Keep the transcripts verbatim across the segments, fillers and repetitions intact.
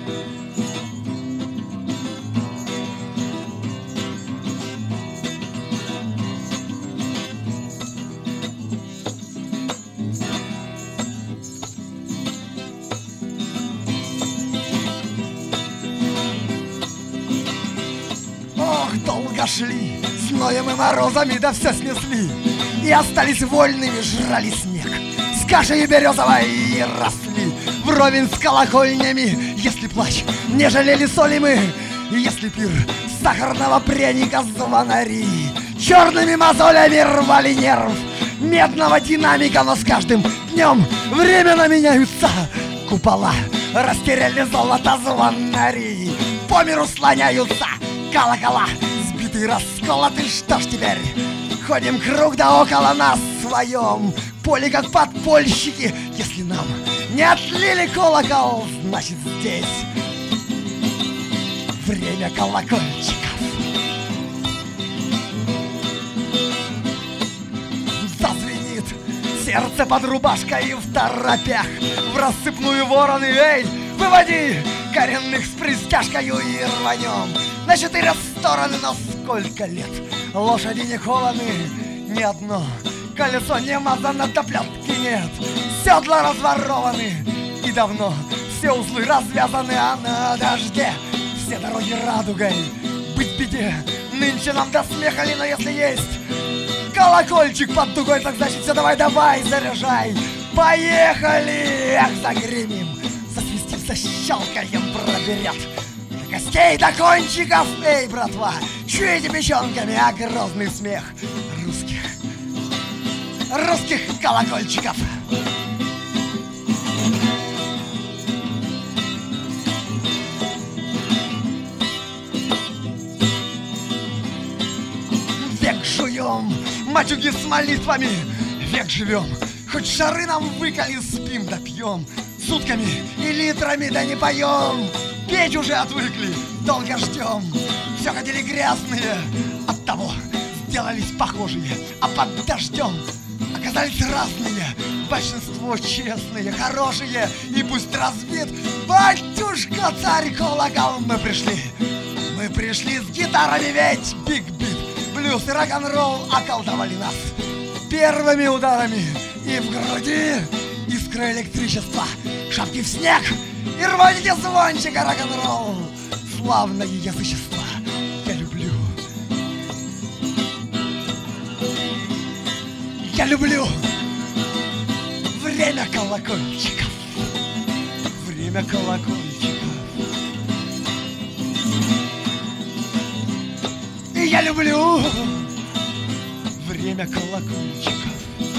Долго шли, зноем и морозами, да все снесли, и остались вольными, жрали снег. С кашей березовой и росли вровень с колокольнями. Если плач, не жалели соли мы, и если пир сахарного пряника звонари черными мозолями рвали нерв медного динамика. Но с каждым днем временно меняются купола, растеряли золото звонари, по миру слоняются колокола, сбитый, расколотый. Что ж теперь? Ходим круг да около нас в своем поле, как подпольщики. Если нам не отлили колокол, значит здесь время колокольчиков. Зазвенит сердце под рубашкой в торопях, в рассыпную вороны. Эй, выводи коренных с пристяжкою и рванем на четыре стороны. Но сколько лет лошади не кованы, ни одно колесо не мазано, до плетки нет, седла разворованы, и давно все узлы развязаны, а на дожде все дороги радугой. Быть беде, нынче нам до смеха ли, но если есть колокольчик под дугой, так значит все, давай, давай, заряжай. Поехали! Эх, загремим, засвистим, защелкаем, проберет до костей, до кончиков. Эй, братва, чуете печенками, а грозный смех русских, русских колокольчиков. Век жуем матюги с молитвами, век живем, хоть шары нам выколи, спим да пьем сутками и литрами, да не поем. Петь уже отвыкли, долго ждем. Все ходили грязные, оттого сделались похожие, а под дождем оказались разные. Большинство честные, хорошие, и пусть разбит батюшка царь колокол. Мы пришли, мы пришли с гитарами, ведь биг-бит, блюз и рок-н-ролл околдовали нас первыми ударами. И в груди искра электричества, шапки в снег и рваните звончика рок-н-ролл. Славное язычество я люблю, я люблю время колокольчиков, время колокольчиков. И я люблю время колокольчиков.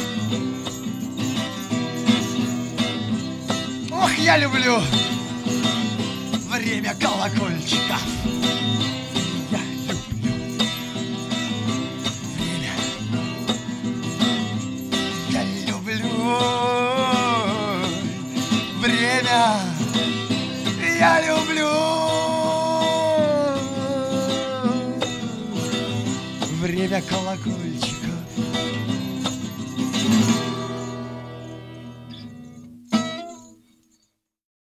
Ох, я люблю время колокольчиков. Я люблю время. Я люблю время. Я люблю время колокольчиков.